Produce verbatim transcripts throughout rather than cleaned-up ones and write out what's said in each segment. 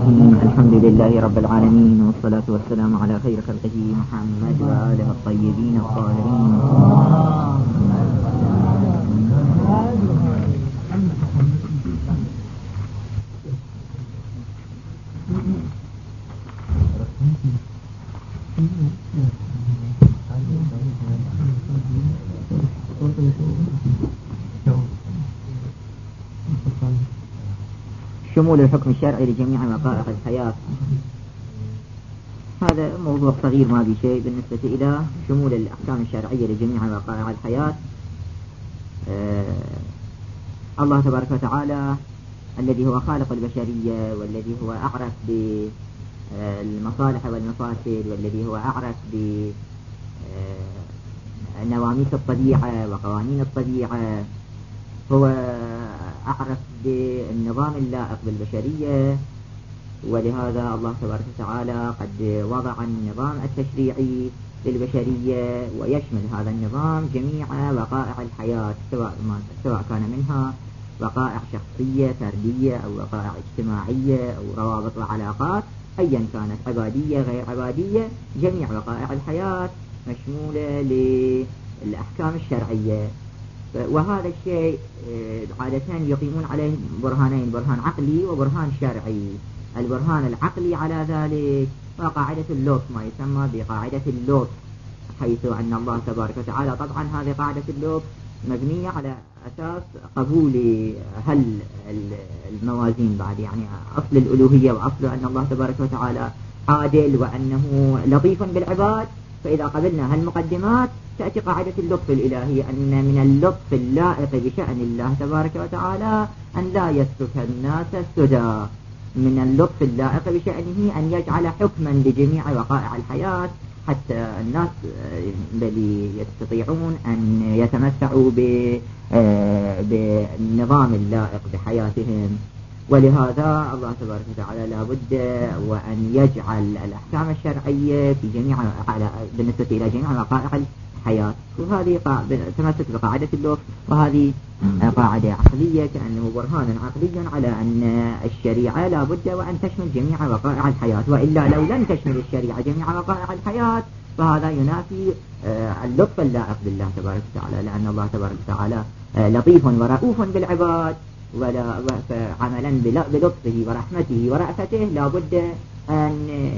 الرحيم. الحمد لله رب العالمين، والصلاة والسلام على خير خلقه محمد وآله الطيبين الطاهرين. شمول الحكم الشرعي لجميع وقائع الحياة، هذا موضوع صغير ما به شيء بالنسبة إلى شمول الأحكام الشرعية لجميع وقائع الحياة. آه الله تبارك وتعالى الذي هو خالق البشرية، والذي هو أعرف بالمصالح والمفاسد، والذي هو أعرف بنواميس الطبيعة وقوانين الطبيعة، هو أعرف بالنظام اللائق بالبشرية، ولهذا الله تبارك وتعالى قد وضع النظام التشريعي للبشرية، ويشمل هذا النظام جميع وقائع الحياة، سواء, سواء كان منها وقائع شخصية فردية أو وقائع اجتماعية أو روابط وعلاقات، أيا كانت عبادية غير عبادية، جميع وقائع الحياة مشمولة للأحكام الشرعية. وهذا الشيء عادة يقيمون عليه برهانين، برهان عقلي وبرهان شرعي. البرهان العقلي على ذلك وقاعدة اللوط، ما يسمى بقاعدة اللوط، حيث أن الله تبارك وتعالى، طبعا هذه قاعدة اللوط مبنية على أساس قبول هل الموازين بعد، يعني أصل الألوهية وأصل أن الله تبارك وتعالى عادل وأنه لطيف بالعباد. فإذا قبلنا هالمقدمات تأتي قاعدة اللطف الإلهي، أن من اللطف اللائق بشأن الله تبارك وتعالى أن لا يترك الناس سدى، من اللطف اللائق بشأنه أن يجعل حكما لجميع وقائع الحياة، حتى الناس بل يستطيعون أن يتمتعوا بالنظام اللائق بحياتهم. ولهذا الله تبارك وتعالى لا بد وأن يجعل الأحكام الشرعية في جميع بالنسبة إلى جميع وقائع الحياة. وهذه تمسك بقاعدة اللوط، وهذه قاعدة عقلية كأنه برهان عقلي على أن الشريعة لا بد وأن تشمل جميع وقائع الحياة، وإلا لو لم تشمل الشريعة جميع وقائع الحياة فهذا ينافي اللطف اللائق بالله تبارك وتعالى، لأن الله تبارك وتعالى لطيف ورؤوف بالعباد، ولا عملا بلطفه ورحمته ورأفته لا بد أن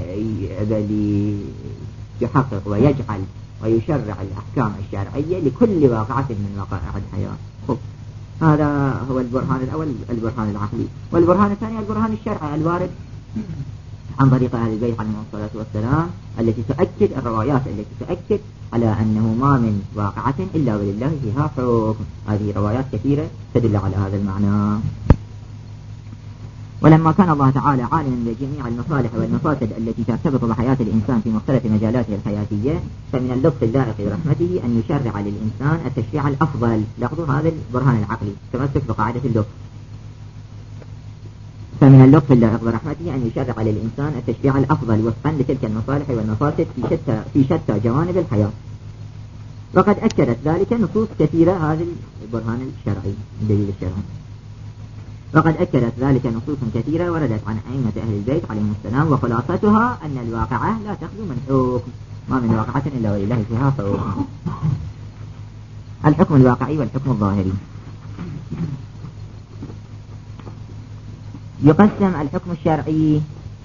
يحقق ويجعل ويشرع الأحكام الشرعية لكل واقعة من وقائع الحياة. هذا هو البرهان الأول، البرهان العقلي. والبرهان الثاني البرهان الشرعي الوارد عن طريق أهل البيت عليهم الصلاة والسلام، التي تؤكد الروايات التي تؤكد على أنه ما من واقعة إلا ولله فيها حكم. هذه روايات كثيرة تدل على هذا المعنى. ولما كان الله تعالى عالما بجميع المصالح والمفاسد التي ترتبط بحياة الإنسان في مختلف مجالاته الحياتية، فمن اللطف اللائق برحمته أن يشرع للإنسان التشريع الأفضل. لاحظوا هذا البرهان العقلي تمسك بقاعدة اللطف. فمن اللطف اللائق برحمته أن يشرع للإنسان التشريع الأفضل وفقا لتلك المصالح والمفاسد في شتى في شتى جوانب الحياة. وقد أكدت ذلك نصوص كثيرة، هذا البرهان الشرعي الدليل الشرعي. وقد أكدت ذلك نصوص كثيرة وردت عن أئمة أهل البيت عليهم السلام، وخلاصتها أن الواقعة لا تخلو من حكم، ما من واقعة إلا ولله فيها حكم. الحكم الواقعي والحكم الظاهري. يقسم الحكم الشرعي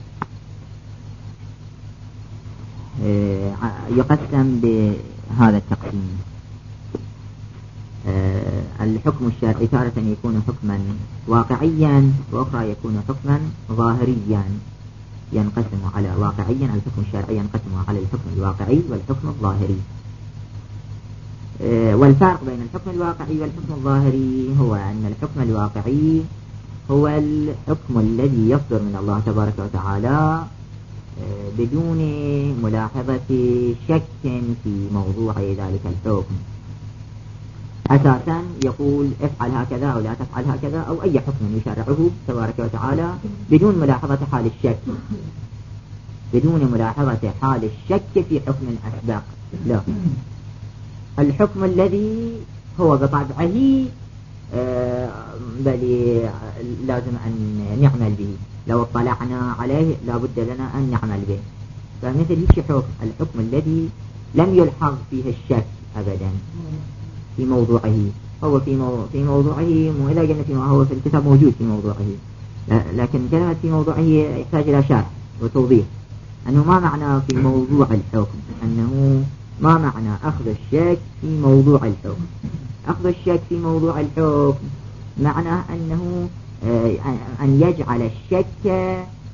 يقسم بهذا التقسيم. الحكم الشرعي تارة يكون حكما واقعيا، وأخرى يكون حكما ظاهريا. ينقسم على واقعيا، الحكم الشرعي ينقسم على الحكم الواقعي والحكم الظاهري. والفرق بين الحكم الواقعي والحكم الظاهري هو أن الحكم الواقعي هو الحكم الذي يصدر من الله تبارك وتعالى بدون ملاحظة شك في موضوع ذلك الحكم. أساسا يقول افعل هكذا أو لا تفعل هكذا، أو أي حكم يشرعه تبارك وتعالى بدون ملاحظة حال الشك، بدون ملاحظة حال الشك في حكم أسبق. لا، الحكم الذي هو بطبعه بل لازم أن نعمل به، لو اطلعنا عليه لابد لنا أن نعمل به. فمثل هيك حكم الحكم الذي لم يلحظ فيه الشك أبدا في موضوعه، هو في مو في موضوعه، مو إذا قلنا فيما هو في الكتاب موجود في موضوعه، لكن كلمة في موضوعه يحتاج إلى شرح وتوضيح. أنه ما معنى في موضوع الحكم، أنه ما معنى أخذ الشك في موضوع الحكم. أخذ الشك في موضوع الحكم معناه أنه أن يجعل الشك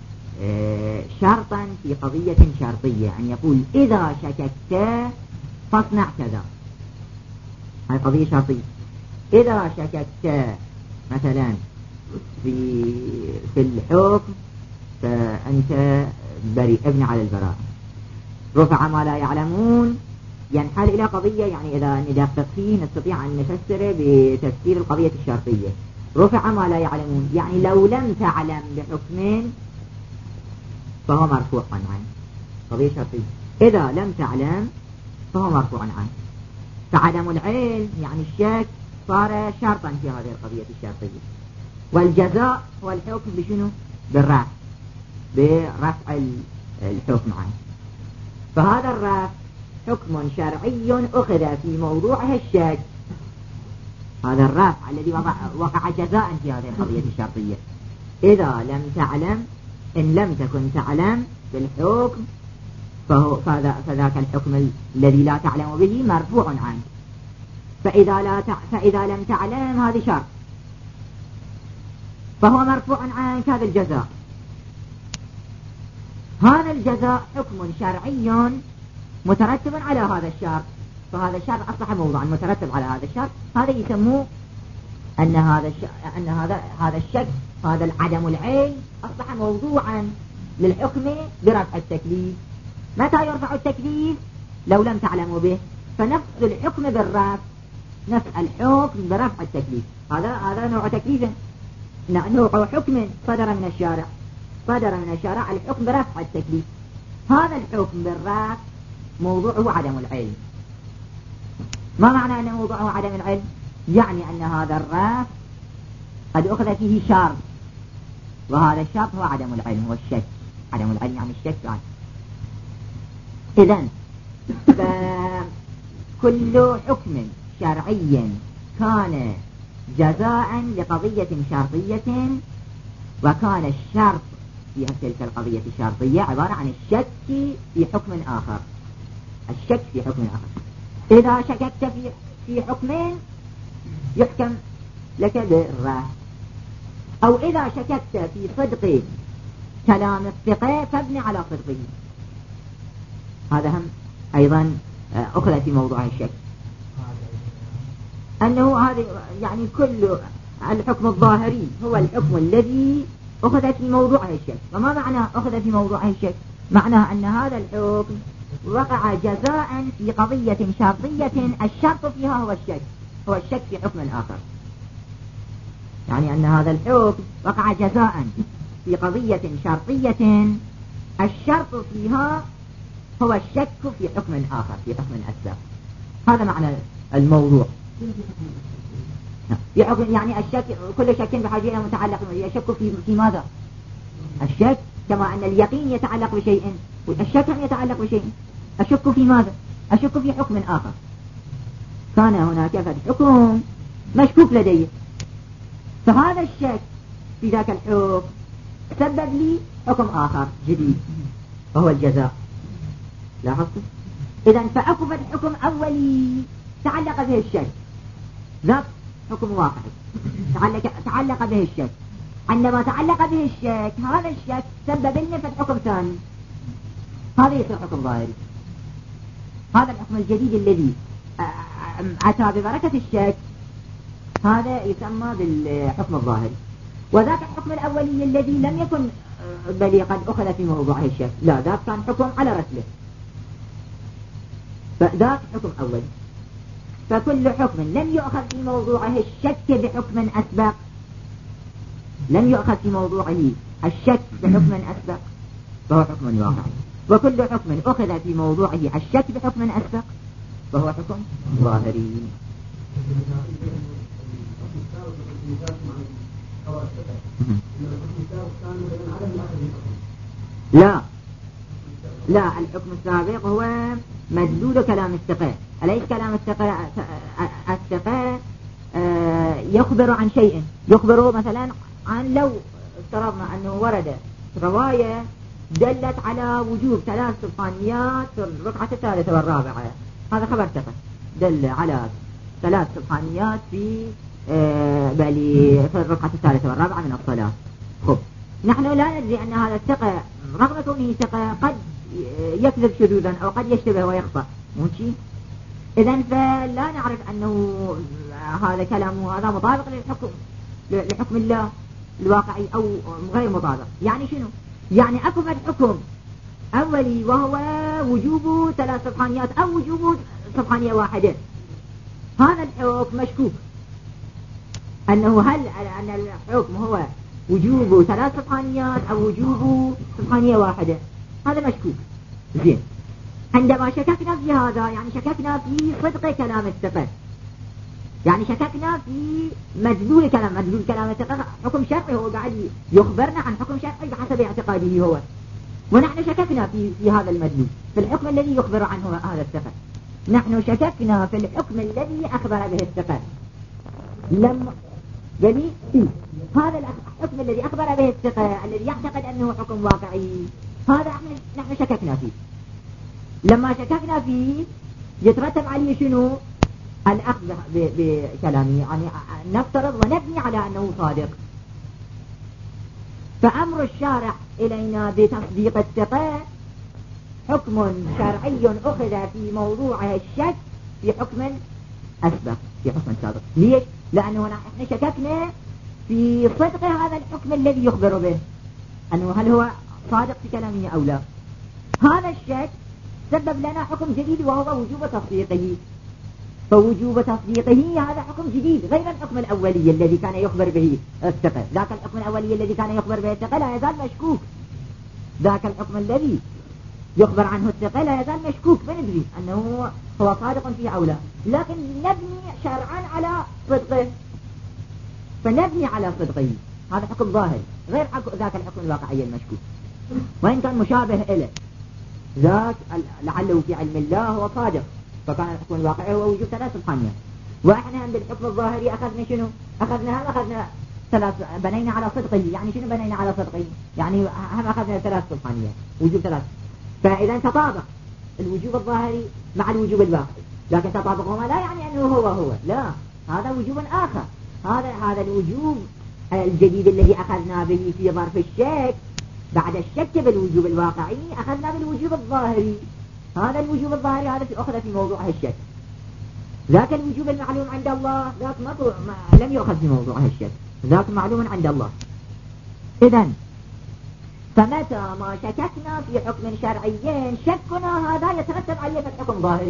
شرطا في قضية شرطية، أن يقول إذا شككت فاصنع كذا، هذه قضية شرطية. إذا شككت مثلا في في الحكم فأنت بريء، ابن على البراء. رفع ما لا يعلمون ينحل إلى قضية، يعني إذا ندقق فيه نستطيع أن نفسره بتفسير القضية الشرطية. رفع ما لا يعلمون يعني لو لم تعلم بحكم فهو مرفوع عنه، قضية شرطية. إذا لم تعلم فهو مرفوع عنه. فعدم العلم يعني الشك صار شرطا في هذه القضية الشرطية. والجزاء هو الحكم بشنو؟ بالرفع، برفع الحكم عنه. فهذا الرفع حكم شرعي أخذ في موضوعه الشك. هذا الرفع الذي وقع, وقع جزاء في هذه القضية الشرطية. إذا لم تعلم، إن لم تكن تعلم بالحكم فهو فذاك الحكم الذي لا تعلم به مرفوع عنه. فإذا, لا تع... فإذا لم تعلم هذه شرط فهو مرفوع عنك هذا الجزاء. هذا الجزاء حكم شرعي مترتب على هذا الشرط، فهذا الشرط أصبح موضوعا مترتب على هذا الشرط. هذا يسموه أن هذا الش... أن هذا هذا الشك، هذا عدم العلم أصبح موضوعا للحكم برفع التكليف. متى يرفع التكليف؟ لو لم تعلموا به. فنفس الحكم بالرفع، نفس الحكم برفع التكليف، هذا هذا نوع تكليف، نوع حكم صدر من الشارع، صدر من الشارع الحكم برفع التكليف. هذا الحكم بالرفع موضوعه عدم العلم. ما معنى أن موضوعه عدم العلم؟ يعني أن هذا الرفع قد أخذ فيه شرط، وهذا الشرط هو عدم العلم، هو الشك. عدم العلم يعني الشك عنه. إذن فكل حكم شرعي كان جزاء لقضية شرطية، وكان الشرط في تلك القضية الشرطية عبارة عن الشك في حكم آخر. الشك في حكم آخر. إذا شككت في في حكم يحكم لك بالرفع، أو إذا شككت في صدق كلام الثقة فابني على صدقه. هذا هم أيضا أخذ في موضوع الشك، أنه هذا يعني كل الحكم الظاهري هو الحكم الذي أخذ في موضوعه الشك. وما معنى أخذ في موضوعه الشك؟ معناه أن هذا الحكم وقع جزاء في قضية شرطية الشرط فيها هو الشك، هو الشك في حكم آخر. يعني أن هذا الحكم وقع جزاء في قضية شرطية الشرط فيها هو الشك في حكم آخر، في حكم أسبق. هذا معنى الموضوع. يعني الشك، كل شك بحاجة إلى متعلق، يشك في في ماذا؟ الشك كما أن اليقين يتعلق بشيء، والشك يتعلق بشيء. أشك في ماذا؟ أشك في حكم آخر. كان هناك حكم مشكوك لدي، فهذا الشك في ذاك الحكم سبب لي حكم آخر جديد وهو الجزاء. لاحظت؟ إذن فأكو حكم أولي تعلق به الشك، ذاك حكم واقعي تعلق, تعلق به الشك. عندما تعلق به الشك هذا الشك سبب لنا في حكم ثاني، هذا يصير حكم ظاهري. هذا الحكم الجديد الذي أتى ببركة الشك هذا يسمى بالحكم الظاهري. وذاك الحكم الأولي الذي لم يكن بل قد أخذ في موضوعه الشك، لا، ذاك كان حكم على رسله، فذاك حكم أولي. فكل حكم لم يؤخذ في موضوعه الشك بحكم أسبق، لم يؤخذ في موضوعه الشك بحكم أسبق فهو حكم واقعي. وكل حكم أخذ في موضوعه الشك بحكم أسبق فهو حكم ظاهري. لا لا، الحكم السابق هو مدلول كلام الثقة. أليس كلام الثقة الثقة يخبر عن شيء، يخبر مثلا عن، لو افترضنا أنه ورد رواية دلت على وجوب ثلاث سبحانيات في الركعة الثالثة والرابعة، هذا خبر ثقة دل على ثلاث سبحانيات في بل في الركعة الثالثة والرابعة من الصلاة. خب، نحن لا ندري أن هذا الثقة رغم كونه ثقة قد يكذب شذوذا أو قد يشتبه ويخطأ، مو شيء. إذن فلا نعرف أنه هذا كلامه هذا مطابق للحكم لحكم الله الواقعي أو غير مطابق. يعني شنو؟ يعني أكو الحكم أولي وهو وجوب ثلاث سبحانيات أو وجوب سبحانية واحدة، هذا الحكم مشكوك أنه هل أن الحكم هو وجوب ثلاث سبحانيات أو وجوب سبحانية واحدة، هذا مشكوك. زين، عندما شككنا في هذا يعني شككنا في صدق كلام الثقة، يعني شككنا في مدلول كلام مدلول كلام الثقة حكم شرعي، هو قاعد يخبرنا عن حكم شرعي بحسب اعتقاده هو، ونحن شككنا في في هذا المدلول، في الحكم الذي يخبر عنه هذا الثقة. نحن شككنا في الحكم الذي أخبر به الثقة، لم يعني هذا الحكم الذي أخبر به الثقة الذي يعتقد أنه حكم واقعي، هذا نحن شككنا فيه. لما شككنا فيه يترتب عليه شنو؟ الأخذ بكلامه، يعني نفترض ونبني على أنه صادق. فأمر الشارع إلينا بتصديق الثقة حكم شرعي أخذ في موضوعه الشك في حكم أسبق، في حكم سابق. ليش؟ لأنه نحن شككنا في صدق هذا الحكم الذي يخبر به، أنه هل هو صادق في كلامه أو لا. هذا الشك سبب لنا حكم جديد وهو وجوب تصديقه، فوجوب تصديقه هذا حكم جديد غير الحكم الأولي الذي كان يخبر به الثقة. ذاك الحكم الأولي الذي كان يخبر به الثقة لا يزال مشكوك، ذاك الحكم الذي يخبر عنه الثقة لا يزال مشكوك، فندري أنه هو صادق فيه أو لا، لكن نبني شرعا على صدقه، فنبني على صدقه. هذا حكم ظاهر غير ذاك الحكم الواقعي المشكوك، وإن كان مشابه إليه. ذاك لعله في علم الله هو صادق، فكان الحكم الواقعي هو وجوب ثلاث سبحانيات. وإحنا عند الحكم الظاهري أخذنا شنو؟ أخذنا هم أخذنا ثلاث، بنينا على صدقه. يعني شنو بنينا على صدقه؟ يعني هم أخذنا ثلاث سبحانيات، وجوب ثلاث. فإذا تطابق الوجوب الظاهري مع الوجوب الواقعي، لكن تطابقهما لا يعني أنه هو هو، لا، هذا وجوب آخر. هذا هذا الوجوب الجديد الذي أخذنا به في ظرف الشك بعد الشك بالوجوب الواقعي أخذنا بالوجوب الظاهري. هذا الوجوب الظاهري هذا في أخذ في موضوعه الشك. ذاك الوجوب المعلوم عند الله ذاك ما لم يؤخذ في موضوعه الشك، ذاك معلوم عند الله. إذن فمتى ما شككنا في حكم شرعي شكنا هذا يترتب عليه حكم ظاهري،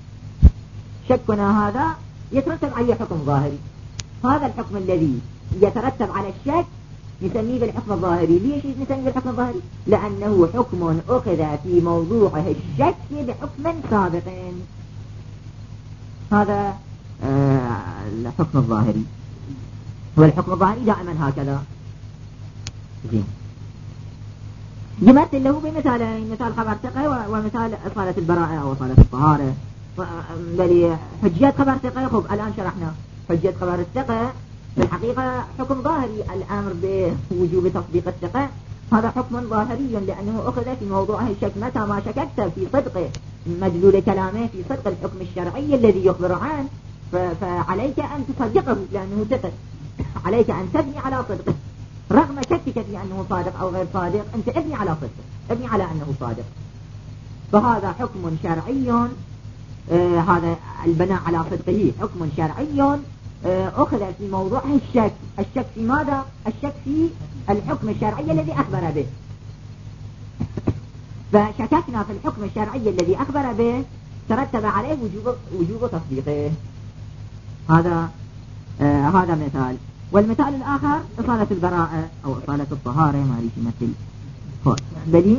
شكنا هذا يترتب عليه حكم ظاهري. هذا الحكم الذي يترتب على الشك نسميه بالحكم الظاهري. ليش نسميه بالحكم الظاهري؟ لأنه حكم أخذ في موضوعه الشك بحكم سابق. هذا آه الحكم الظاهري، والحكم الظاهري دائما هكذا. زين، يمثل له بمثالين، مثال خبر ثقة ومثال إصالة البراءة أو إصالة الطهارة. بل حجية خبر ثقة، خب الآن شرحنا حجية خبر الثقة في الحقيقة حكم ظاهري. الأمر بوجوب تصديق الثقة هذا حكم ظاهري لأنه أخذ في موضوعه الشك. متى ما شككت في صدق مدلول كلامه، في صدق الحكم الشرعي الذي يخبر عنه، فعليك أن تصدقه لأنه ثقة، عليك أن تبني على صدقه رغم شكك في أنه صادق أو غير صادق. أنت ابني على صدقه، ابني على أنه صادق. فهذا حكم شرعي، آه هذا البناء على صدقه حكم شرعي آه أخذ في موضوعه الشك. الشك في ماذا؟ الشك في الحكم الشرعي الذي أخبر به. فشككنا في الحكم الشرعي الذي أخبر به ترتب عليه وجوب وجوب تصديقه. هذا آه هذا مثال. والمثال الآخر إصالة البراءة أو إصالة الطهارة، ما ليش يمثل بدي.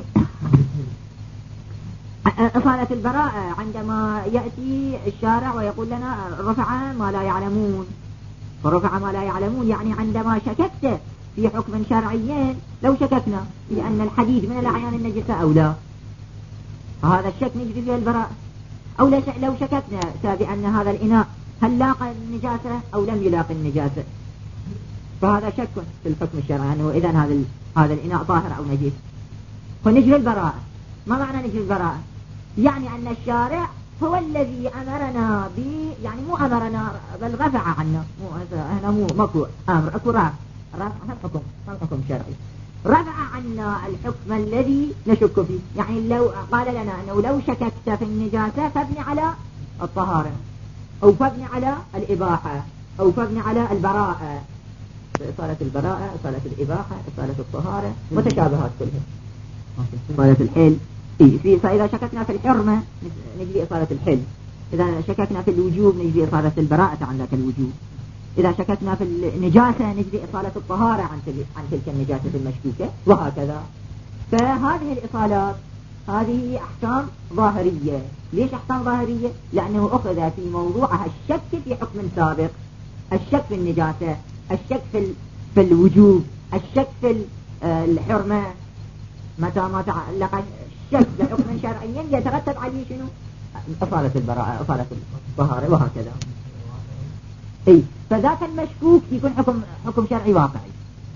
إصالة البراءة عندما يأتي الشارع ويقول لنا رفع ما لا يعلمون، فرفع ما لا يعلمون، يعني عندما شككت في حكم شرعي، لو شككنا في أن الحديد من الأعيان النجسة أو لا، فهذا الشك نجري فيه البراءة. أو لو شككنا بأن هذا الإناء هل لاقى النجاسة أو لم يلاقي النجاسة، فهذا شك في الحكم الشرعي أنه إذن هذا هذا الإناء طاهر أو نجس، فنجري البراءة. ما معنى نجري البراءة؟ يعني أن الشارع هو الذي أمرنا ب يعني مو أمرنا بل رفع عنا، مو هنا مو ماكو أمر، أكو رفع، رفع الحكم، الحكم الشرعي رفع عنا الحكم الذي نشك فيه. يعني لو قال لنا أنه لو شككت في النجاسة فابني على الطهارة، أو فابني على الإباحة، أو فابني على البراءة، إصالة البراءة، إصالة الإباحة، إصالة الطهارة، متشابهات كلها، إصالة الحل. إيه، فإذا شككنا في الحرمة نجري إصالة الحل، إذا شككنا في الوجوب نجري إصالة البراءة عن ذاك الوجوب، إذا شككنا في النجاسة نجري إصالة الطهارة عن تلك, عن تلك النجاسة المشكوكة، وهكذا. فهذه الإصالات هذه أحكام ظاهرية. ليش أحكام ظاهرية؟ لأنه أخذ في موضوعها الشك في حكم سابق، الشك في النجاسة، الشك في, في الوجوب، الشك في الحرمة. متى ما تعلق الشك بحكم شرعي يترتب عليه شنو؟ إصالة البراءة، إصالة الطهارة، وهكذا. اي فذاك المشكوك يكون حكم حكم شرعي واقعي.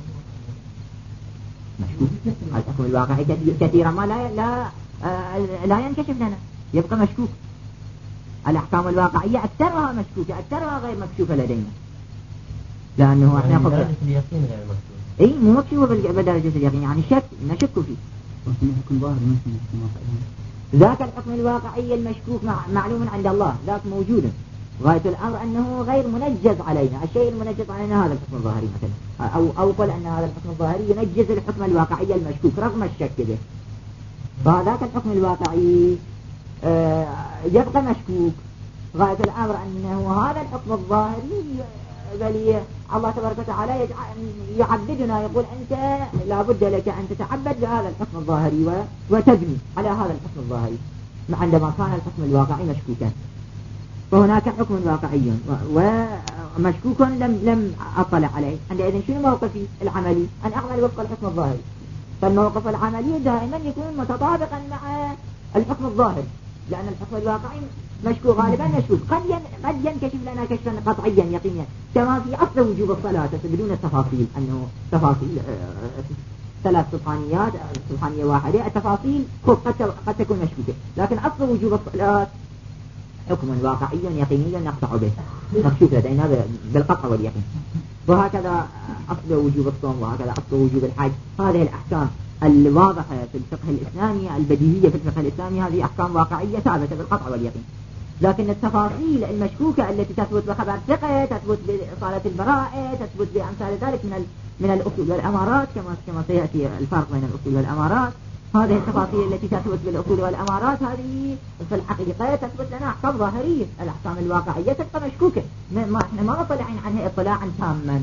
مشكوك الحكم الواقعي كثيرا ما لا لا آه لا ينكشف لنا، يبقى مشكوك. الأحكام الواقعية أكثرها مشكوكة، أكثرها غير مكشوفة لدينا، لأنه احنا يعني درجة اليقين غير مكشوفة. اي مو مكشوفة بدرجة اليقين، يعني شك نشك فيه. حكم ظاهر ذاك الحكم الواقعي المشكوك معلوم عند الله، ذاك موجود. غاية الأمر أنه غير منجز علينا، الشيء المنجز علينا هذا الحكم الظاهري مثلا، أو أو قل أن هذا الحكم الظاهري ينجز الحكم الواقعي المشكوك رغم الشك به. فذاك الحكم الواقعي آه يبقى مشكوك. غاية الأمر أنه هذا الحكم الظاهري بل الله تبارك وتعالى يعبدنا، يقول أنت لا بد لك أن تتعبد بهذا الحكم الظاهري وتبني على هذا الحكم الظاهري عندما كان الحكم الواقعي مشكوكا. فهناك حكم واقعي ومشكوك لم لم أطلع عليه، عندئذ شنو موقفي العملي؟ أن أعمل وفق الحكم الظاهري. فالموقف العملي دائما يكون متطابقا مع الحكم الظاهري، لأن الحكم الواقعي مشكوك غالبا مشكوك، قد قد ينكشف لنا كشفا قطعيا يقينا، كما في أصل وجوب الصلاة بدون التفاصيل، أنه تفاصيل ثلاث سبحانيات سبحانية واحدة، التفاصيل قد قد تكون مشكوكة، لكن أصل وجوب الصلاة حكم واقعي يقيني نقطع به، مكشوف لدينا بالقطع واليقين. وهكذا أصل وجوب الصوم، وهكذا أصل وجوب الحج. هذه الأحكام الواضحة في الفقه الإسلامي، البديهية في الفقه الإسلامي، هذه أحكام واقعية ثابتة بالقطع واليقين. لكن التفاصيل المشكوكة التي تثبت بخبر ثقة، تثبت بإصالة البراءة، تثبت بأمثال ذلك من من الأصول والأمارات، كما كما سيأتي الفرق بين الأصول والأمارات. هذه التفاصيل التي تثبت بالأصول والأمارات هذه في الحقيقة تثبت لنا أحكام ظاهرية. الأحكام الواقعية تبقى مشكوكة، ما احنا ما نطلعين عنها اطلاعا تاما.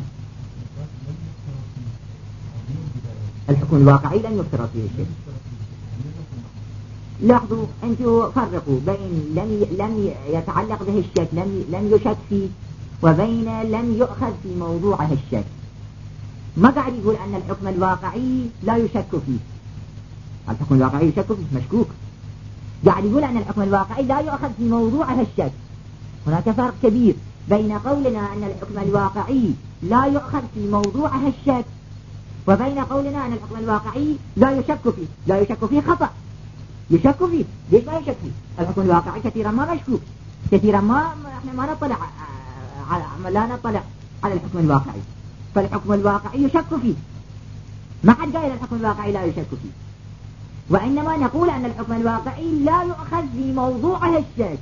الحكم الواقعي لن يفترض فيه شيء. لاحظوا أنتم فرقوا بين لم لم يتعلق به الشك، لم لم يشك فيه، وبين لم يؤخذ في موضوعه الشك. ما قاعد يقول أن الحكم الواقعي لا يشك فيه، الحكم الواقعي يشك فيه مشكوك. قاعد يقول أن الحكم الواقعي لا يؤخذ في موضوعه الشك. هناك فرق كبير بين قولنا أن الحكم الواقعي لا يؤخذ في موضوعه الشك، وبين قولنا أن الحكم الواقعي لا يشك فيه. لا يشك فيه خطأ، يشك فيه. ليش ما يشك فيه؟ الحكم الواقعي كثيرا ما مشكوك، كثيرا ما احنا ما نطلع على لا نطلع على الحكم الواقعي. فالحكم الواقعي يشك فيه، ما حد قال الحكم الواقعي لا يشك فيه، وإنما نقول أن الحكم الواقعي لا يؤخذ في موضوعه الشك،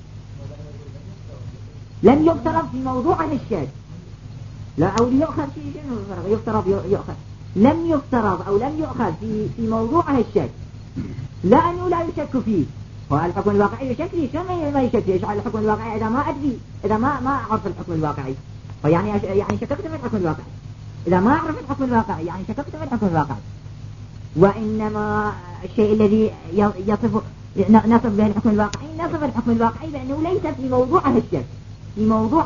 لم يفترض في موضوعه الشك. لا أو يؤخذ في شنو يفترض يؤخذ، لم يفترض أو لم يؤخذ في في موضوعه الشك، لأنه لا يشك فيه. والحكم الواقعي يشك فيه، شو ما يشك فيه؟ الحكم الواقعي إذا ما أدري، إذا ما ما أعرف الحكم الواقعي، فيعني يعني شككت في الحكم الواقعي. إذا ما أعرف الحكم الواقعي يعني شككت في الحكم الواقعي. وإنما الشيء الذي يصف نصف به الحكم الواقعي، نصف الحكم الواقعي بأنه ليس في موضوعه الشك، في موضوع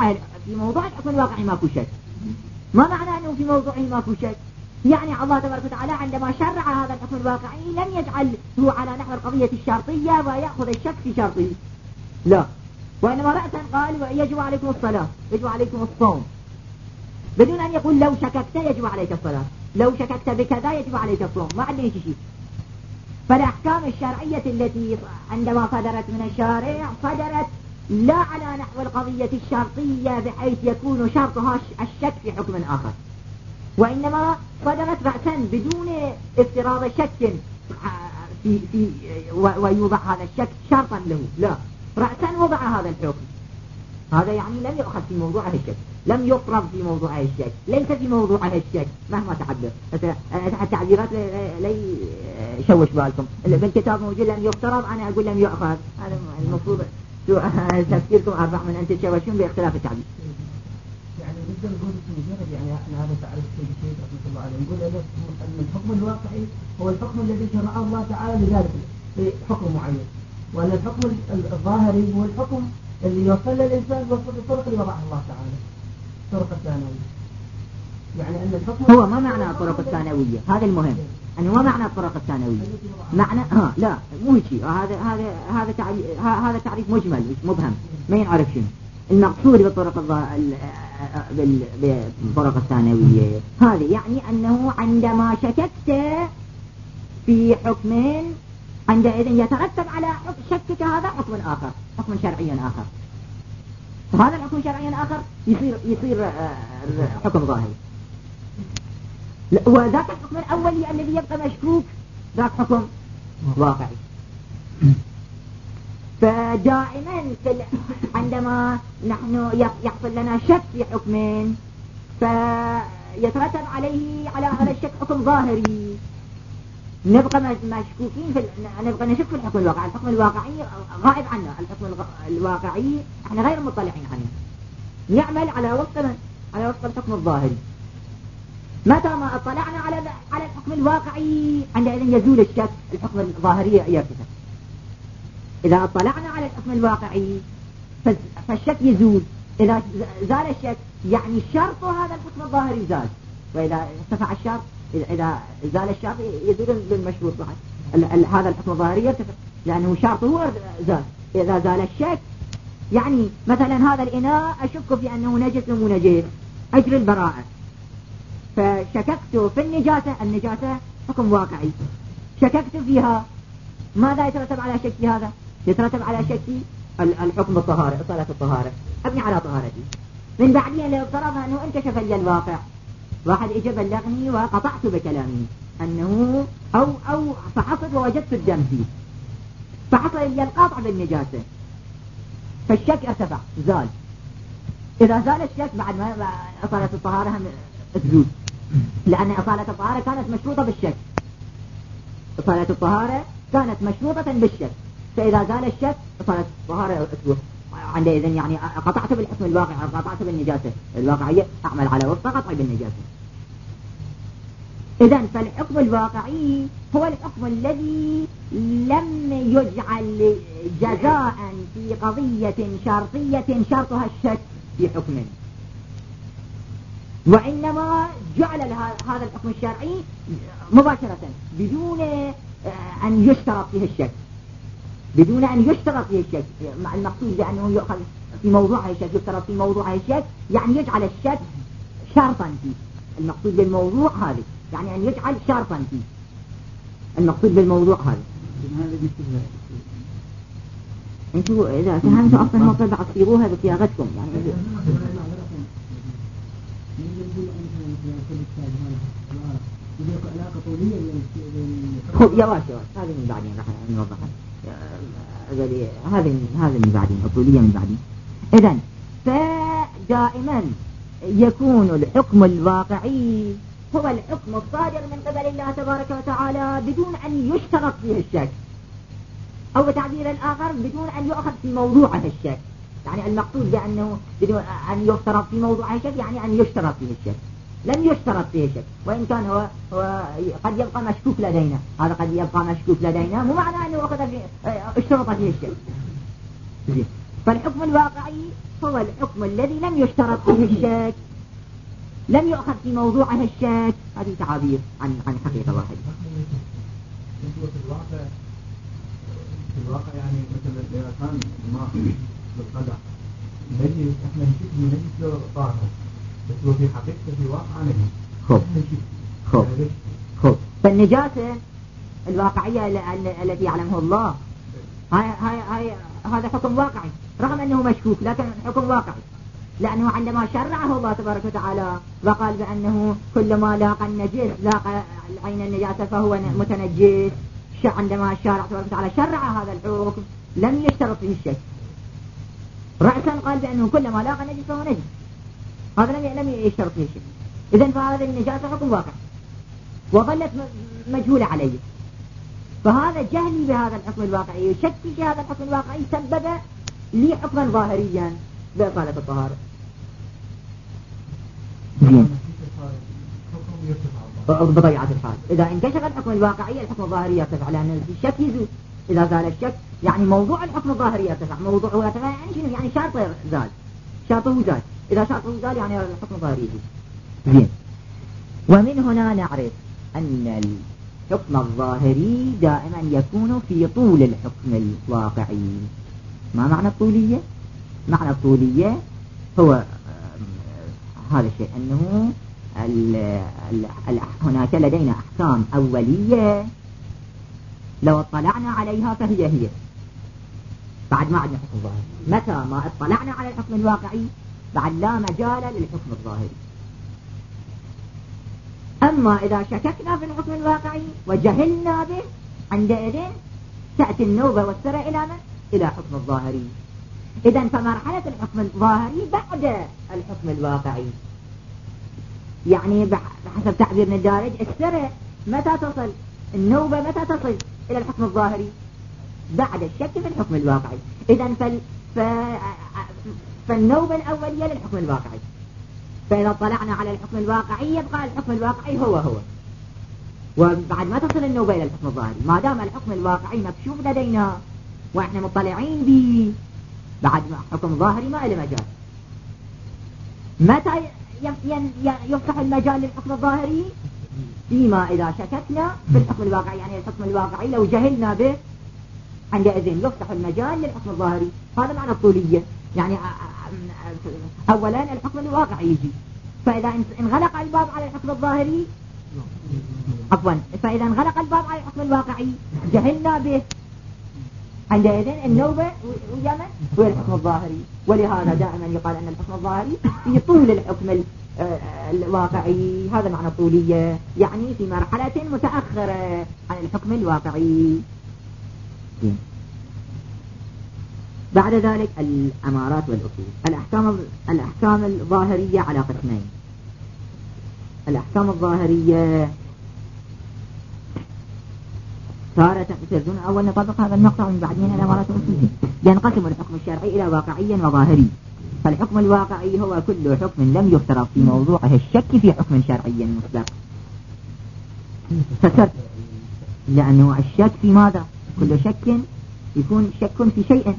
في موضوع الحكم الواقعي ماكو شك. ما معنى أنه في موضوعه ماكو شك؟ يعني الله تبارك وتعالى عندما شرع هذا الحكم الواقعي لم يجعل هو على نحو القضية الشرطية ويأخذ الشك في شرطه، لا، وإنما رأسا قال يجب عليكم الصلاة، يجب عليكم الصوم، بدون أن يقول لو شككت يجب عليك الصلاة، لو شككت بكذا يجب عليك الصوم، ما عندنا شيء. فالأحكام الشرعية التي عندما صدرت من الشارع صدرت لا على نحو القضية الشرطية بحيث يكون شرطها الشك في حكم آخر، وإنما صدرت رأسا بدون افتراض شك في في ويوضع هذا الشك شرطا له، لا، رأسا وضع هذا الحكم. هذا يعني لم يؤخذ في موضوعه الشك، لم يفرض في موضوعه الشك، ليس في موضوعه الشك مهما تعبر. التعبيرات لي شوش بالكم، بالكتاب موجود لم يفترض، أنا أقول لم يؤخذ، هذا المفروض تفكيركم أربع من أن تتشوشون باختلاف التعبير. يعني نقدر نقول مجرد يعني أن هذا تعريف شيء شيء رحمة الله عليه، نقول أن الحكم الواقعي هو الحكم الذي شرعه الله تعالى لذلك في حكم معين، وأن الحكم الظاهري هو الحكم اللي يوصل للإنسان وفق الطرق اللي وضعها الله تعالى، الطرق الثانوية. يعني أن الحكم هو ما معنى الطرق الثانوية؟ هذا المهم، أنه ما معنى الطرق الثانوية؟ معنى ها لا مو شيء، هذا هذا هذا تعريف هذا تعريف مجمل مبهم ما ينعرف شنو المقصود بالطرق بالطرق الثانوية. هذه يعني أنه عندما شككت في حكم عندئذ يترتب على شكك هذا حكم آخر، حكم شرعي آخر، فهذا الحكم شرعي آخر يصير يصير حكم ظاهري، وذاك الحكم الأولي الذي يبقى مشكوك ذاك حكم واقعي. فدائما عندما نحن يحصل لنا شك في حكم فيترتب عليه على هذا الشك حكم ظاهري، نبقى مشكوكين في نبقى نشك في الحكم الواقعي. الحكم الواقعي غائب عنا، الحكم الواقعي احنا غير مطلعين عنه، نعمل على وفق على وفق الحكم الظاهري. متى ما اطلعنا على على الحكم الواقعي عندئذ يزول الشك، الحكم الظاهري يرتفع. إذا اطلعنا على الحكم الواقعي فالشك يزول، إذا زال الشك يعني شرط هذا الحكم الظاهري زال، وإذا ارتفع الشرط إذا زال الشرط يزول بالمشروط بعد هذا الحكم الظاهري يرتفع لأنه شرطه زال. إذا زال الشك يعني مثلا هذا الإناء أشك في أنه نجس ومو نجس، أجري البراءة، فشككت في النجاسة، النجاسة حكم واقعي، شككت فيها، ماذا يترتب على شكي هذا؟ يترتب على شكي الحكم الطهارة، إصالة الطهارة، أبني على طهارتي. من بعدين لو افترضنا أنه انكشف لي الواقع، واحد إجا بلغني وقطعت بكلامي أنه أو أو فحصد ووجدت الدم فيه، فحصل لي القاطع بالنجاسة، فالشك ارتفع زال. إذا زال الشك بعد ما إصالة الطهارة هم تزول، لأن إصالة الطهارة كانت مشروطة بالشك، إصالة الطهارة كانت مشروطة بالشك، فإذا زال الشك إصالة الطهارة تزول. عندئذ يعني قطعت بالحكم الواقع، قطعت بالنجاسة الواقعية، أعمل على وفق قطعي بالنجاسة. إذن فالحكم الواقعي هو الحكم الذي لم يجعل جزاء في قضية شرطية شرطها الشك في حكم، وإنما جعل هذا الحكم الشرعي مباشرة بدون أن يشترط فيه الشك، بدون أن يشترط فيه الشك، مع المقصود بأنه يؤخذ في موضوعه الشك، يشترط في موضوعه الشك يعني يجعل الشك شرطا فيه. المقصود بالموضوع هذا يعني أن يجعل شرطا فيه، المقصود بالموضوع هذا. انتوا إذا فهمتوا أصلا ما طبع تصيغوها بصياغتكم يعني. خذ يواش يواش هذه من بعدين راح نوضحها، هذه هذه من بعدين أصولية من بعدين. إذن فدائما يكون الحكم الواقعي هو الحكم الصادر من قبل الله تبارك وتعالى بدون أن يشترط فيه الشك، أو بتعبير الآخر بدون أن يؤخذ في موضوعه الشك. يعني المقصود بأنه بدون أن يشترط في موضوعه الشك يعني أن يشترط فيه الشك، لم يشترط فيه الشك، وإن كان هو, هو قد يبقى مشكوك لدينا، هذا قد يبقى مشكوك لدينا مو معنى أنه أخذ اشترط فيه الشك. فالحكم الواقعي هو الحكم الذي لم يشترط فيه الشك، لم يؤخذ في موضوعه الشك. هذه تعابير عن عن حقيقة واحدة. في الواقع في الواقع يعني مثلا إذا كان الماء بالقدر نجس، احنا نشوف نجس له طاهر، بس هو في حقيقته في واقع نجس. خب خب خب فالنجاسة الواقعية التي يعلمها الله هاي هاي هاي هذا حكم واقعي، رغم أنه مشكوك لكن حكم واقعي، لأنه عندما شرعه الله تبارك وتعالى وقال بأنه كلما لاقى النجس لاقى عين النجاسة فهو متنجس، عندما الشارع تبارك وتعالى شرع هذا الحكم لم يشترط فيه الشك، رأسا قال بأنه كلما لاقى النجس فهو نجس، هذا لم لم يشترط فيه الشك. إذن فهذا النجاسة حكم واقع وظلت مجهولة عليه، فهذا جهلي بهذا الحكم الواقعي وشكي في هذا الحكم الواقعي سبب لي حكما ظاهريا بإطالة الطهارة. بطبيعة الحال إذا انكشف الحكم الواقعي الحكم الظاهري يرتفع، لأن الشك يزول. إذا زال الشك يعني موضوع الحكم الظاهري يرتفع، موضوعه يرتفع يعني شنو؟ يعني شرطه زال، شرطه زال، إذا شرطه زال يعني الحكم الظاهري يزول. زين. ومن هنا نعرف أن الحكم الظاهري دائما يكون في طول الحكم الواقعي. ما معنى الطولية؟ معنى الطولية هو هذا الشيء، أنه ال ال ال هناك لدينا أحكام أولية لو اطلعنا عليها فهي هي، بعد ما عندنا حكم ظاهري. متى ما اطلعنا على الحكم الواقعي بعد لا مجال للحكم الظاهري. أما إذا شككنا في الحكم الواقعي وجهلنا به عندئذ تأتي النوبة والسرى إلى من؟ إلى حكم الظاهري. إذن فمرحلة الحكم الظاهري بعد الحكم الواقعي، يعني بحسب تعبير الدارج السرى متى تصل؟ النوبة متى تصل إلى الحكم الظاهري؟ بعد الشك في الحكم الواقعي. إذن فال... ف... فالنوبة الأولية للحكم الواقعي، فإذا اطلعنا على الحكم الواقعي يبقى الحكم الواقعي هو هو، وبعد ما تصل النوبة إلى الحكم الظاهري ما دام الحكم الواقعي مكشوف لدينا وإحنا مطلعين به بعد ما حكم ظاهري ما إلى مجال. متى يفتح المجال للحكم الظاهري؟ فيما إذا شككنا في الحكم الواقعي، يعني الحكم الواقعي لو جهلنا به عندئذ يفتح المجال للحكم الظاهري. هذا معنى الطولية، يعني أولا الحكم الواقعي يجي، فإذا انغلق الباب على الحكم الظاهري عفوا فإذا انغلق الباب على الحكم الواقعي جهلنا به عندئذ النوبة ويمن هو الحكم الظاهري. ولهذا دائما يقال أن الحكم الظاهري في طول الحكم الواقعي. هذا معنى الطولية، يعني في مرحلة متأخرة عن الحكم الواقعي. بعد ذلك الأمارات والأصول. الأحكام الأحكام الظاهرية على قسمين. الأحكام الظاهرية تارة تردون أول نطبق هذا المقطع من بعدين الأمارات والأصول. ينقسم الحكم الشرعي إلى واقعي وظاهري. فالحكم الواقعي هو كل حكم لم يفترض في موضوعه الشك في حكم شرعي مسبق. فسرت لأنه الشك في ماذا؟ كل شك يكون شك في شيء،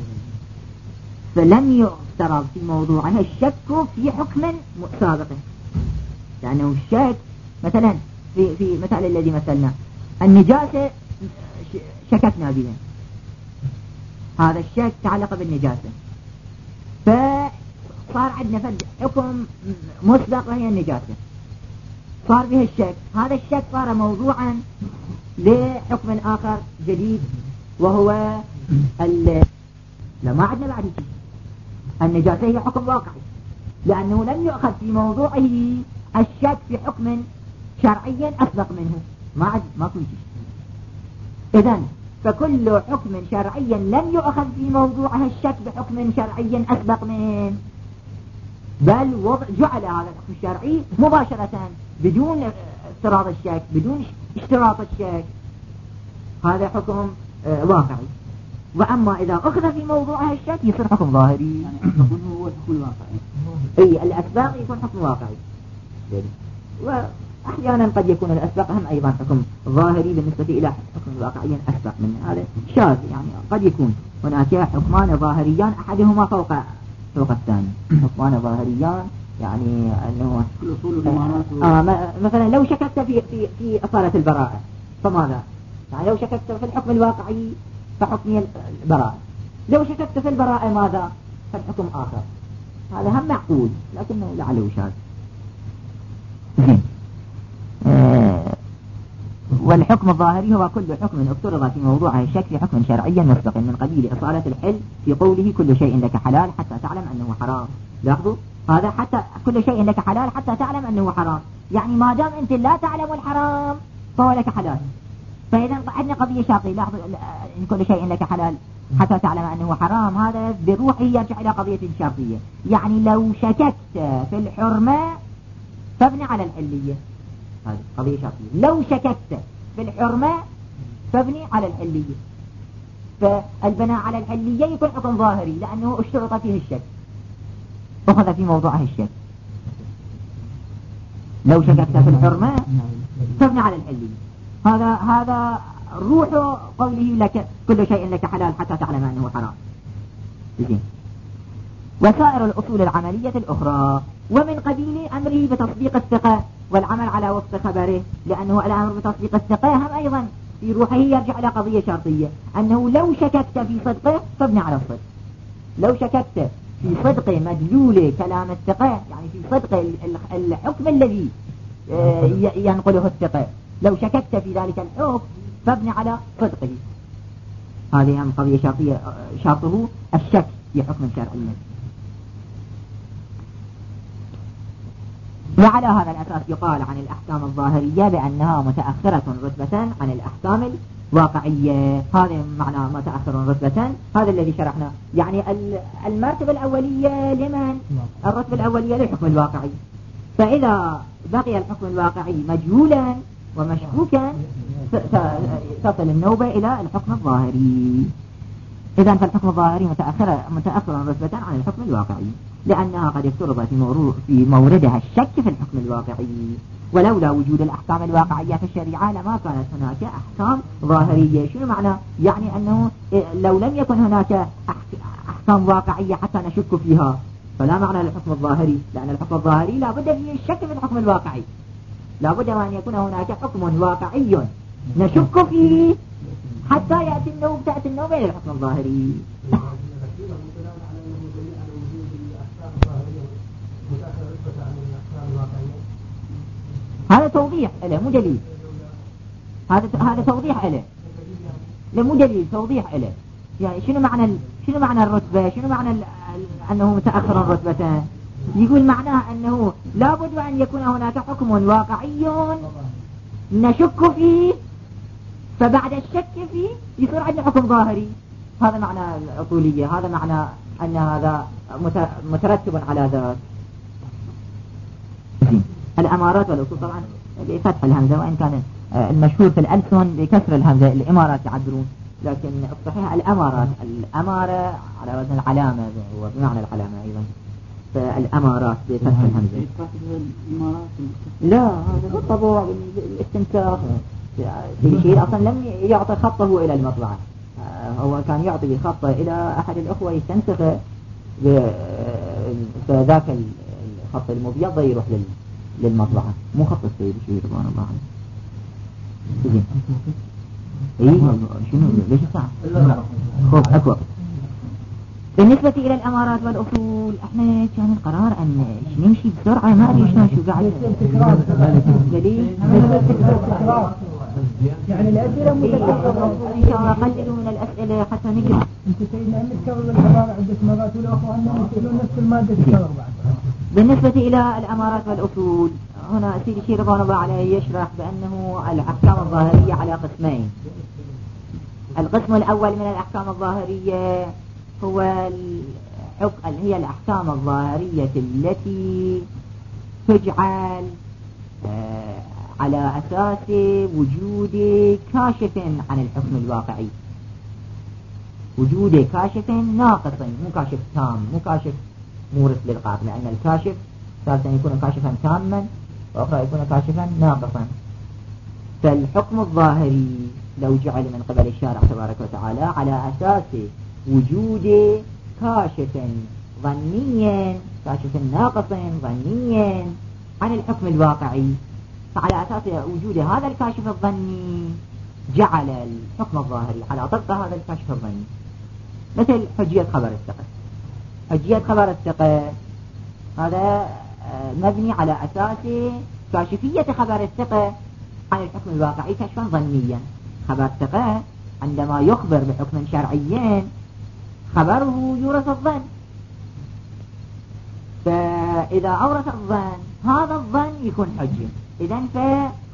فلم يفترض في موضوعه الشك في حكم سابق، لأنه الشك مثلا في في مثال الذي مثلنا النجاسة شككنا بها، هذا الشك تعلق بالنجاسة، فصار عندنا فد حكم مسبق وهي النجاسة، صار بها الشك، هذا الشك صار موضوعا لحكم آخر جديد وهو لما عندنا بعد شيء. النجاسة هي حكم واقعي لأنه لم يؤخذ في موضوعه الشك في حكم شرعي أسبق منه، ما عد ما كنت. إذن فكل حكم شرعي لم يؤخذ في موضوعه الشك بحكم شرعي أسبق منه، بل وضع جعل هذا الحكم الشرعي مباشرة بدون افتراض الشك، بدون اشتراط الشك، هذا حكم آه واقعي. وأما إذا أخذ في موضوعه الشك يصير حكم ظاهري، يعني هو الحكم الواقعي. أي الأسباق يكون حكم واقعي، وأحيانا قد يكون الأسباق هم أيضا حكم ظاهري بالنسبة إلى حكم واقعي أسبق منه، هذا شاذ، يعني قد يكون هناك حكمان ظاهريان أحدهما فوق فوق الثاني. حكمان ظاهريان يعني أنه الأصول والإمارات آه مثلا لو شككت في في في أصالة البراءة فماذا؟ يعني لو شككت في الحكم الواقعي فحكم البراءة، لو شككت في البراءة ماذا؟ فالحكم آخر. هذا هم معقول لكنه لعله شاذ. والحكم الظاهري هو كل حكم افترض في موضوعه الشك في حكم شرعي مسبق من قبيل إصالة الحل في قوله كل شيء لك حلال حتى تعلم أنه حرام. لاحظوا هذا، حتى كل شيء لك حلال حتى تعلم أنه حرام، يعني ما دام أنت لا تعلم الحرام فهو لك حلال. فإذا عندنا قضية شرطية، لاحظوا إن كل شيء لك حلال حتى تعلم أنه حرام، هذا بروحه يرجع إلى قضية شرطية. يعني لو شككت في الحرمة فابني على الحلية، هذه قضية شرطية. لو شككت في الحرمة فابني على الحلية، فالبناء على الحلية يكون حكم ظاهري لأنه اشترط فيه الشك، أخذ في موضوعه الشك. لو شككت في الحرمة فابني على الحلية، هذا هذا روح قوله لك كل شيء لك حلال حتى تعلم أنه حرام. زين. وسائر الأصول العملية الأخرى ومن قبيل أمره بتصديق الثقة والعمل على وفق خبره، لأنه الأمر بتصديق الثقة هم أيضا في روحه يرجع إلى قضية شرطية، أنه لو شككت في صدقه فابني على الصدق. لو شككت في صدق مدلول كلام الثقة، يعني في صدق الحكم الذي ينقله الثقة، لو شككت في ذلك الحكم فابني على صدقه. هذه هم قضية شرطية، شرطه الشك في حكم شرعي. وعلى هذا الأساس يقال عن الأحكام الظاهرية بأنها متأخرة رتبة عن الأحكام الواقعية. هذا معنى متأخر رتبة، هذا الذي شرحنا. يعني المرتبة الأولية لمن؟ الرتبة الأولية للحكم الواقعي. فإذا بقي الحكم الواقعي مجهولا ومشكوكا تصل النوبة إلى الحكم الظاهري. إذن فالحكم الظاهري متأخر متأخر رتبة عن الحكم الواقعي، لأنها قد افترض في, في موردها الشك في الحكم الواقعي. ولولا وجود الأحكام الواقعية في الشريعة لما كانت هناك أحكام ظاهرية. شنو معنى؟ يعني أنه لو لم يكن هناك أحكام واقعية حتى نشك فيها فلا معنى للحكم الظاهري، لأن الحكم الظاهري لا بد فيه الشك في الحكم الواقعي، لا بد أن يكون هناك حكم واقعي نشك فيه حتى يأتي النوم تأتي النوم إلى الحكم الظاهري. هذا توضيح له مو دليل، هذا هذا توضيح له، لا مو دليل، توضيح له. يعني شنو معنى شنو معنى الرتبة؟ شنو معنى أنه متأخر رتبة؟ يقول معناه أنه لا بد أن يكون هناك حكم واقعي نشك فيه، فبعد الشك فيه يصير عندنا حكم ظاهري. هذا معنى الأصولية، هذا معنى أن هذا مترتب على ذلك. الأمارات والأصول طبعا بفتح الهمزة، وإن كان المشهور في الألسن بكسر الهمزة الإمارات يعبرون، لكن الصحيح الأمارات. الأمارة على وزن العلامة وبمعنى العلامة أيضا، فالأمارات بفتح الهمزة. لا هذا بالطبع بالاستنساخ في شيء أصلا لم يعطي خطه إلى المطبعة، هو كان يعطي خطه إلى أحد الأخوة يستنسخه، فذاك الخط المبيض يروح للمطبعة، مو خط السيد الشهير رضوان الله عنه. ايه شنو ليش الساعة؟ خوف أكبر. بالنسبة إلى الأمارات والأصول احنا كان القرار أن نمشي بسرعة، ما أدري شنو شو قاعد دليل يعني الأسئلة متكررة. إن شاء الله قللوا من الأسئلة حتى نقرأ. أنت سيدنا أن تكرر القرار عدة مرات والأخوة أنهم يسألون نفس المادة تكرر بعد. بالنسبة إلى الأمارات والأصول هنا سيدي الشيخ رضوان الله عليه يشرح بأنه الأحكام الظاهرية على قسمين. القسم الأول من الأحكام الظاهرية هو هي الأحكام الظاهرية التي تجعل على أساس وجود كاشف عن الحكم الواقعي، وجود كاشف ناقص، مو كاشف تام، مو كاشف مورث للقاطع، لأن الكاشف ثالثا يكون كاشفا تاما وأخرى يكون كاشفا ناقصا. فالحكم الظاهري لو جعل من قبل الشارع تبارك وتعالى على أساس وجود كاشف ظنيا، كاشف ناقص ظنيا عن الحكم الواقعي. فعلى أساس وجود هذا الكاشف الظني جعل الحكم الظاهري على طبق هذا الكاشف الظني، مثل حجية خبر الثقة. حجية خبر الثقة هذا مبني على أساس كاشفية خبر الثقة عن الحكم الواقعي كشفا ظنيا. خبر الثقة عندما يخبر بحكم شرعي خبره يورث الظن، فإذا أورث الظن هذا الظن يكون حجة. إذن ف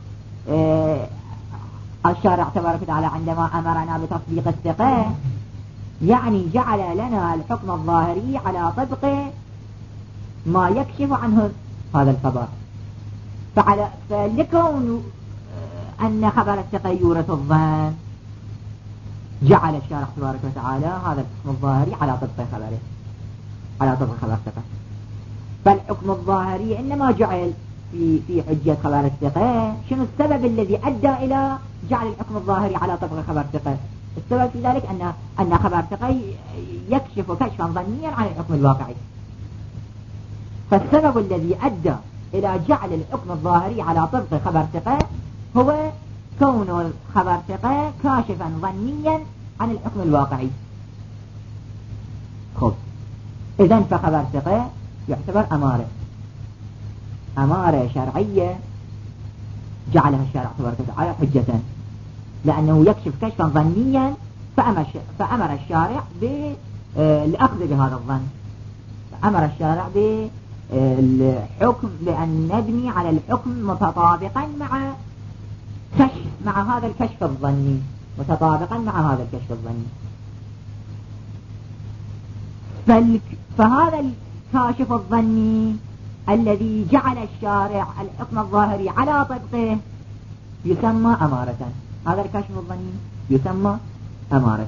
الشارع تبارك وتعالى عندما أمرنا بتصديق الثقة يعني جعل لنا الحكم الظاهري على طبق ما يكشف عنه هذا الخبر. فعلى فلكون أن خبر الثقة يورث الظن جعل الشارع تبارك وتعالى هذا الحكم الظاهري على طبق خبره، على طبق خبر الثقة. فالحكم الظاهري إنما جعل في في حجة خبر الثقة. شنو السبب الذي أدى إلى جعل الحكم الظاهري على طبق خبر الثقة؟ السبب في ذلك أن أن خبر الثقة يكشف كشفا ظنيا عن الحكم الواقعي. فالسبب الذي أدى إلى جعل الحكم الظاهري على طبق خبر الثقة هو كون خبر الثقة كاشفا ظنيا عن الحكم الواقعي. خب إذن فخبر الثقة يعتبر أمارة، أمارة شرعية جعلها الشارع تبارك وتعالى حجة، لأنه يكشف كشفا ظنيا فأمر الشارع بالأخذ بهذا الظن. أمر الشارع بالحكم بأن نبني على الحكم متطابقا مع كشف مع هذا الكشف الظني، متطابقا مع هذا الكشف الظني. فهذا الكاشف الظني الذي جعل الشارع الحكم الظاهري على طبقه يسمى أمارة. هذا الكاشف الظني يسمى أمارة.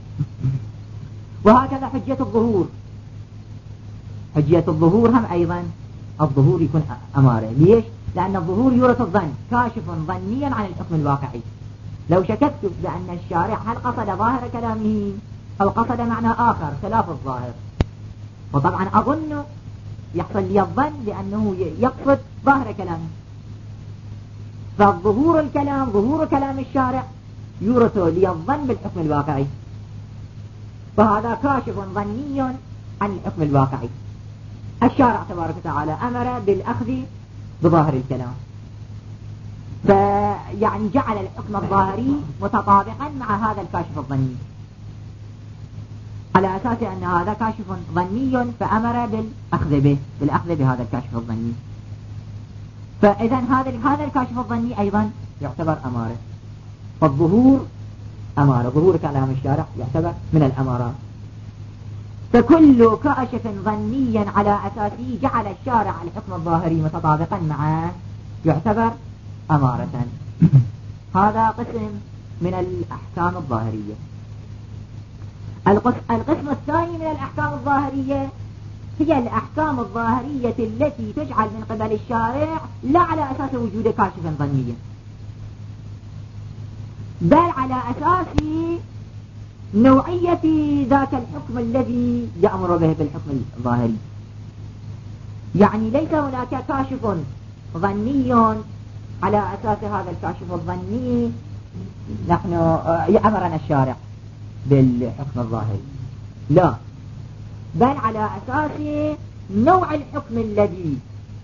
وهكذا حجية الظهور. حجية الظهور هم أيضا الظهور يكون أمارة. ليش؟ لأن الظهور يورث الظن، كاشف ظنيا عن الحكم الواقعي. لو شككت بأن الشارع هل قصد ظاهر كلامه أو قصد معنى آخر خلاف الظاهر، وطبعا أظن يحصل لي الظن لأنه يقصد ظاهر كلامه. فالظهور الكلام ظهور كلام الشارع يورث لي الظن بالحكم الواقعي، فهذا كاشف ظني عن الحكم الواقعي. الشارع تبارك وتعالى أمر بالأخذ بظاهر الكلام، فيعني جعل الحكم الظاهري متطابقا مع هذا الكاشف الظني، على أساس أن هذا كاشف ظني فأمر بالأخذ به بالأخذ بهذا الكاشف الظني. فإذا هذا هذا الكاشف الظني أيضا يعتبر أمارة. فالظهور أمارة، ظهور كلام الشارع يعتبر من الأمارات. فكل كاشف ظنيا على أساسه جعل الشارع الحكم الظاهري متطابقا معه يعتبر أمارة. هذا قسم من الأحكام الظاهرية. القسم الثاني من الأحكام الظاهرية هي الأحكام الظاهرية التي تجعل من قبل الشارع لا على أساس وجود كاشف ظني، بل على أساس نوعية ذاك الحكم الذي يأمر به بالحكم الظاهري. يعني ليس هناك كاشف ظني على أساس هذا الكاشف الظني نحن أمرنا الشارع بالحكم الظاهري، لا، بل على أساس نوع الحكم الذي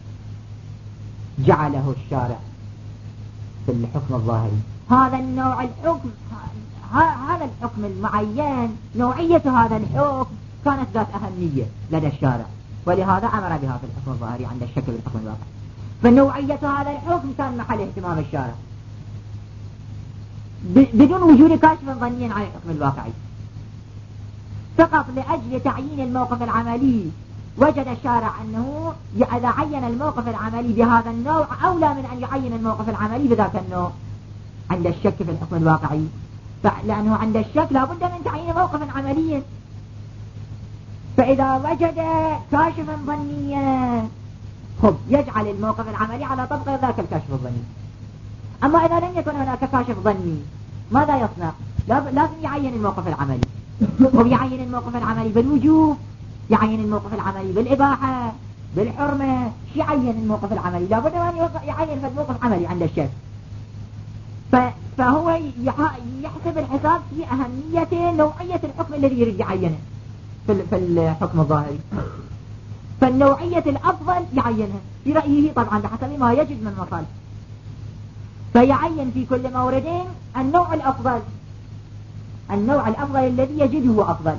جعله الشارع في الحكم الظاهري. هذا النوع الحكم هذا الحكم المعين، نوعية هذا الحكم كانت ذات أهمية لدى الشارع، ولهذا أمر بها في الحكم الظاهري عند الشك بالحكم الواقعي. فنوعية هذا الحكم كان محل اهتمام الشارع بدون وجود كاشف ظني عن الحكم الواقعي، فقط لأجل تعيين الموقف العملي. وجد الشارع أنه إذا عين الموقف العملي بهذا النوع أولى من أن يعين الموقف العملي بذاك النوع عند الشك في الحكم الواقعي، لأنه عند الشك لابد من تعيين موقف عملي. فإذا وجد كاشفا ظنيا خب يجعل الموقف العملي على طبق ذاك الكاشف الظني. أما إذا لم يكن هناك كاشف ظني ماذا يصنع؟ لازم يعين الموقف العملي، ويعين الموقف العملي بالوجوب يعين الموقف العملي بالإباحة بالحرمة، شو يعين الموقف العملي؟ لابد أن يعين في الموقف عملي عند الشك. فهو يحسب الحساب في أهمية نوعية الحكم الذي يريد يعينه في الحكم الظاهري، فالنوعية الأفضل يعينها في رأيه طبعا بحسب ما يجد من مصالح، فيعين في كل مورد النوع الأفضل، النوع الأفضل الذي يجده أفضل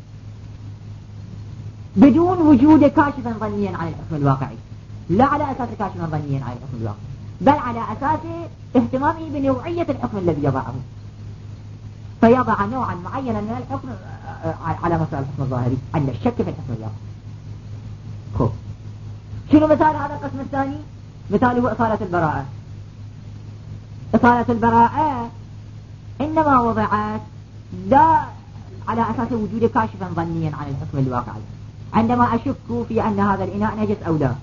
بدون وجود كاشفا ظنيا عن الحكم الواقعي، لا على أساس كاشفا ظنيا عن الحكم الواقعي، بل على أساس اهتمامه بنوعية الحكم الذي يضعه، فيضع نوعا معينا من الحكم على مسار الحكم الظاهري عند الشك في الحكم الواقعي. خب شنو مثال هذا القسم الثاني؟ مثاله إصالة البراءة. إصالة البراءة إنما وضعت لا على أساس وجود كاشفا ظنيا عن الحكم الواقعي، عندما أشك في أن هذا الإناء نجس أو لا،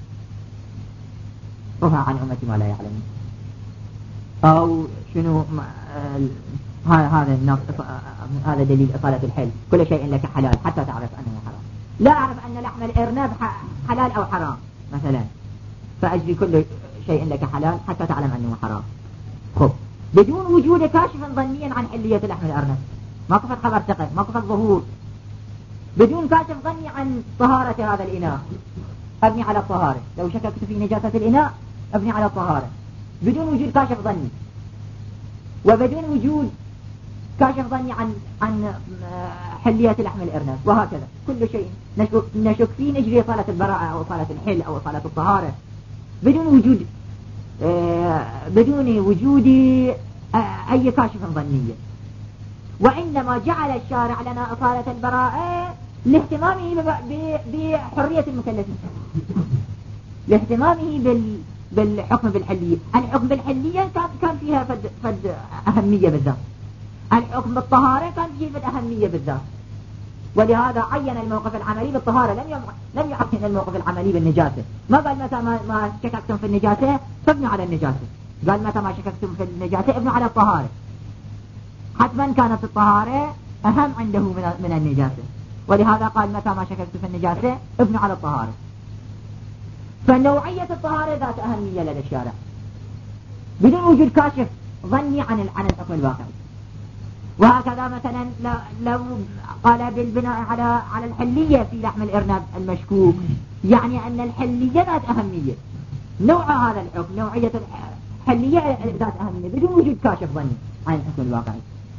رفع عن أمتي ما لا يعلم، أو شنو هذا النص، هذا دليل إصالة الحل، كل شيء لك حلال حتى تعرف أنه حرام، لا أعرف أن لحم الإرناب حلال أو حرام مثلا، فأجري كل شيء لك حلال حتى تعلم أنه حرام. خب بدون وجود كاشفا ظنيا عن حلية لحم الأرنب، موقف الخبر ثقة، موقف الظهور، بدون كاشف ظني عن طهارة هذا الإناء أبني على الطهارة، لو شككت في نجاسة الإناء أبني على الطهارة بدون وجود كاشف ظني، وبدون وجود كاشف ظني عن عن حلية لحم الأرنب، وهكذا كل شيء نشك, نشك فيه نجري إصالة البراءة أو إصالة الحل أو إصالة الطهارة بدون وجود آه بدون وجود آه أي كاشف ظنية. وإنما جعل الشارع لنا إصالة البراءة لاهتمامه بحرية المكلفين، لاهتمامه بال بالحكم بالحلية. الحكم بالحلية كان كان فيها فد فد أهمية بالذات، الحكم بالطهارة كان فيه فد أهمية بالذات، ولهذا عين الموقف العملي بالطهارة، لم يم... لم يعين الموقف العملي بالنجاسة. ما قال متى ما, ما شككتم في النجاسة فابنوا على النجاسة، قال متى ما شككتم في النجاسة ابنوا على الطهارة، حتما كانت الطهارة أهم عنده من من النجاسة، ولهذا قال متى ما شككت في النجاسة ابنوا على الطهارة. فنوعية الطهارة ذات أهمية لدى الشارع بدون وجود كاشف ظني عن عن الحكم الواقعي. وهكذا مثلا لو قال بالبناء على على الحلية في لحم الإرنب المشكوك، يعني أن الحلية ذات أهمية، نوع هذا الحكم نوعية الحلية ذات أهمية بدون وجود كاشف ظني عن الحكم الواقعي.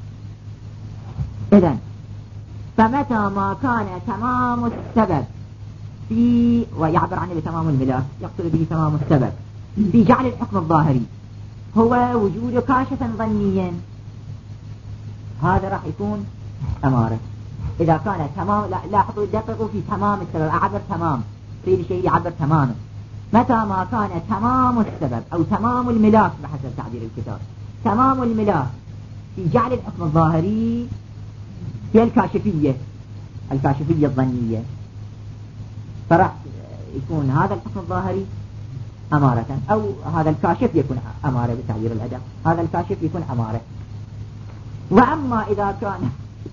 إذن فمتى ما كان تمام السبب في، ويعبر عنه بتمام الملاك، يقصد به تمام السبب في جعل الحكم الظاهري هو وجود كاشفا ظنيا، هذا راح يكون أمارة. إذا كان تمام، لا لاحظوا دققوا في تمام السبب، أعبر تمام في شيء يعبر تماما. متى ما كان تمام السبب أو تمام الملاك بحسب تعبير الكتاب، تمام الملاك في جعل الحكم الظاهري هي الكاشفية، الكاشفية الظنية، فراح يكون هذا الحكم الظاهري أمارة، أو هذا الكاشف يكون أمارة بتعبير الأداء، هذا الكاشف يكون أمارة. وأما إذا كان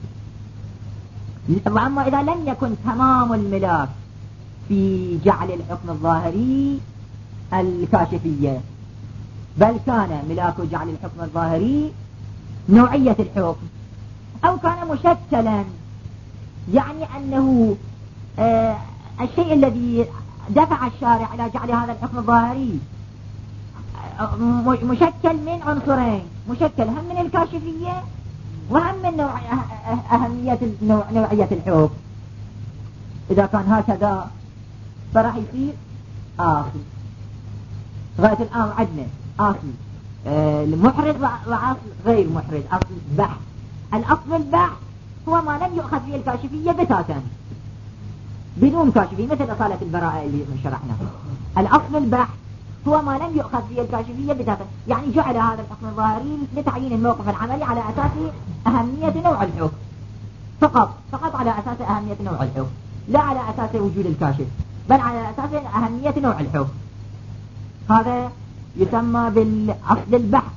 وأما إذا لم يكن تمام الملاك في جعل الحكم الظاهري الكاشفية، بل كان ملاك جعل الحكم الظاهري نوعية الحكم، أو كان مشكلا، يعني أنه آه الشيء الذي دفع الشارع إلى جعل هذا الحكم الظاهري آه مشكل من عنصرين، مشكل هم من الكاشفية وهم من نوع أهمية النوع نوعية الحكم. إذا كان هكذا فراح يصير آصل. غاية الآن عدنا آصل آه المحرز وعاصل غير محرز، أصل بحث. الأصل البحث هو ما لم يؤخذ فيه الكاشفية بتاتا بدون كاشفية، مثل أصالة البراءة اللي شرحناها. الأصل البحث هو ما لم يؤخذ فيه الكاشفية بتاتا، يعني جعل هذا الحكم الظاهري لتعيين الموقف العملي على أساس أهمية نوع الحكم فقط، فقط على أساس أهمية نوع الحكم، لا على أساس وجود الكاشف، بل على أساس أهمية نوع الحكم. هذا يسمى بالأصل البحث،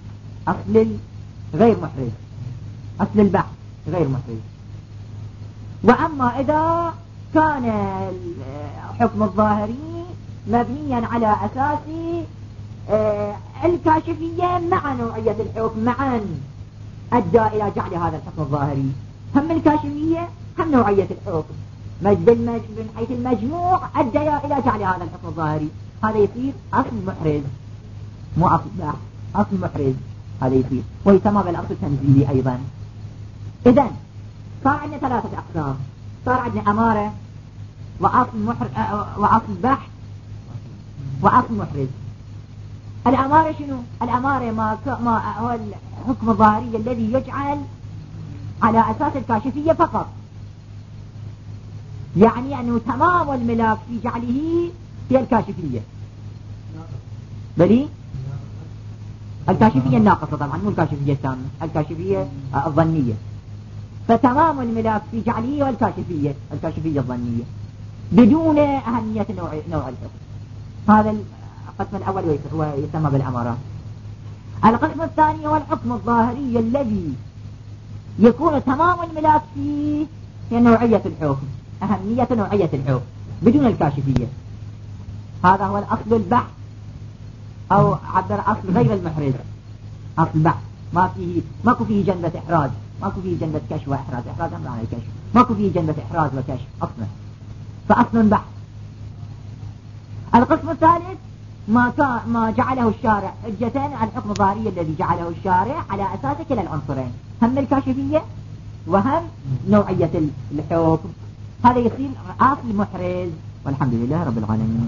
أصل غير محرز، أصل البحث غير محرز. وأما إذا كان الحكم الظاهري مبنيا على أساس الكاشفية مع نوعية الحكم معا أدى إلى جعل هذا الحكم الظاهري هم الكاشفية هم نوعية الحكم من حيث المجموع أدى إلى جعل هذا الحكم الظاهري. هذا يصير أصل محرز مو أصل بحث، أصل محرز هذا يصير، ويسمى بالأصل التنزيلي أيضا. إذن صار عندنا ثلاثة أقسام، صار عندنا أمارة وأصل محر... وأصل بحث وأصل محرز. الأمارة شنو؟ الأمارة ما, ك... ما هو الحكم الظاهري الذي يجعل على أساس الكاشفية فقط، يعني أنه تمام الملاك في جعله هي الكاشفية، بلي الكاشفية الناقصة طبعا مو الكاشفية التامة، الكاشفية الظنية. فتمام الملاك في جعله هو الكاشفية، الكاشفية الظنية بدون أهمية نوع, نوع الحكم. هذا القسم الأول ويسمى بالأمارات. القسم الثاني هو الحكم الظاهري الذي يكون تمام الملاك فيه هي نوعية الحكم، أهمية نوعية الحكم بدون الكاشفية. هذا هو الأصل البحث أو عبر أصل غير المحرز، أصل بحث ما فيه ماكو فيه جنبة إحراز، ماكو فيه جنبة كشف وإحراز، إحراز أمر على الكشف، ماكو فيه جنبة إحراز وكشف أصلا، فأصل بحث. القسم الثالث ما ما جعله الشارع حجة على الحكم الظاهري الذي جعله الشارع على أساس كلا العنصرين، هم الكاشفية وهم نوعية الحكم. هذا يصير أصل محرز. والحمد لله رب العالمين.